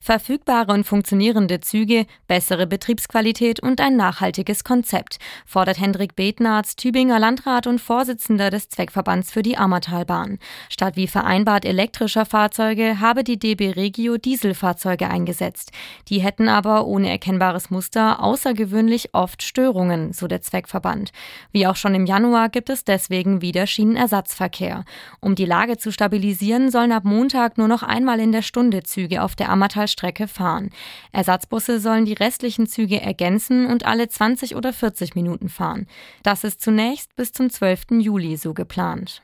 Verfügbare und funktionierende Züge, bessere Betriebsqualität und ein nachhaltiges Konzept, fordert Hendrik Bethnarz, Tübinger Landrat und Vorsitzender des Zweckverbands für die Ammertalbahn. Statt wie vereinbart elektrischer Fahrzeuge habe die DB Regio Dieselfahrzeuge eingesetzt. Die hätten aber ohne erkennbares Muster außergewöhnlich oft Störungen, so der Zweckverband. Wie auch schon im Januar gibt es deswegen wieder Schienenersatzverkehr. Um die Lage zu stabilisieren, sollen ab Montag nur noch einmal in der Stunde Züge auf der Ammertalstrecke fahren. Ersatzbusse sollen die restlichen Züge ergänzen und alle 20 oder 40 Minuten fahren. Das ist zunächst bis zum 12. Juli so geplant.